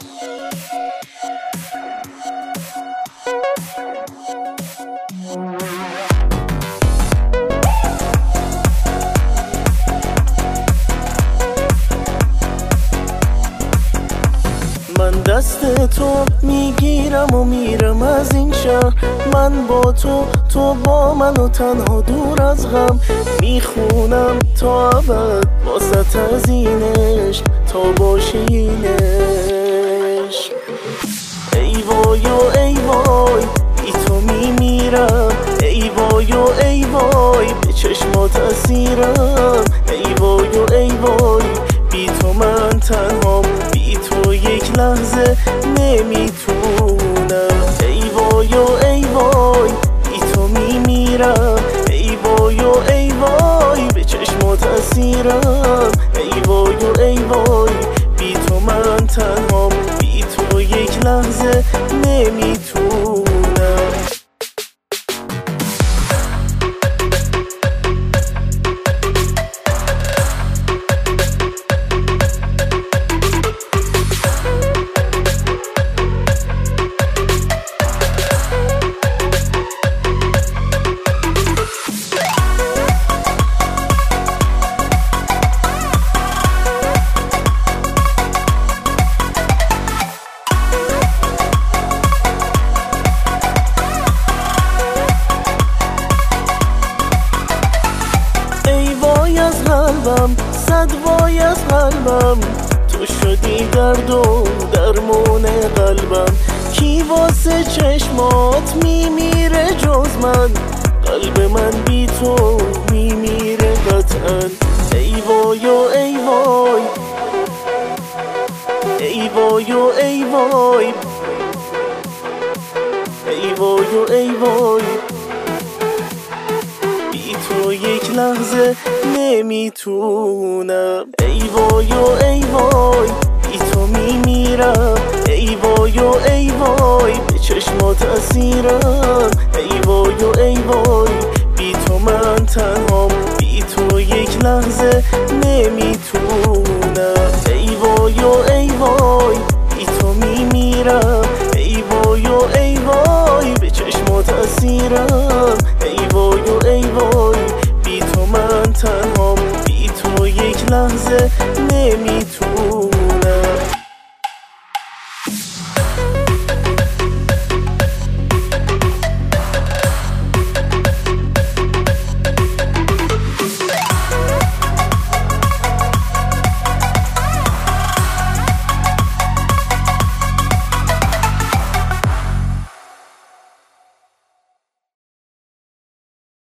من دست تو میگیرم و میرم از این شهر، من با تو با من و تنها دور از غم، میخونم تا ابد واسه از این عشق تا باشه این عشق. ای وای و ای وای بی تو میمیرم، ای وای و ای وای به چشمات اسیرم، ای وای و ای وای بی تو من تنهام، بی تو یک لحظه نمیتونم. ای وای و ای وای بی تو میمیرم، ای وای و ای وای به چشمات اسیرم، ای وای و ای وای بی تو من تنهام، بی تو یک لحظه نمیتونم. قلبم صد وای از قلبم، تو شدی درد و درمون قلبم، کی واسه چشمات میمیره جز من، قلب من بی تو میمیره قطعا. ای وای و ای وای ای وای و ای وای ای وای و ای وای بی تو یک لحظه نمیتونم. ای وای و ای وای بی تو میمیرم، ای وای و ای وای به چشمات اسیرم، ای وای و ای وای بی تو من تنهام، بی تو یک لحظه نمیتونم.